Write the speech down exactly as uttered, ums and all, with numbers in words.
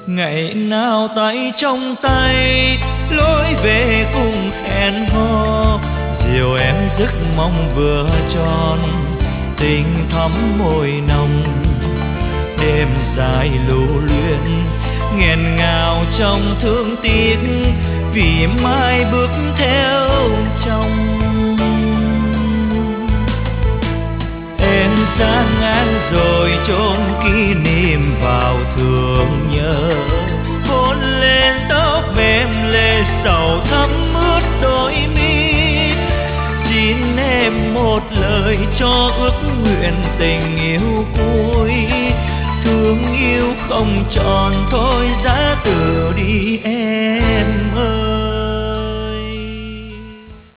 Ngày nào tay trong tay lối về cùng hẹn hò, dìu em giấc mong vừa tròn, tình thắm môi nồng. Đêm dài lưu luyến nghẹn ngào trong thương tiếc, vì mai bước theo chồng. Em xa ngang rồi chôn kỷ niệm vào thương nhớ, hôn lên tóc em lệ sầu thắm ướt đôi mi. Xin em một lời cho ước nguyện tình yêu cuối, thương yêu không tròn thôi giá từ đi em.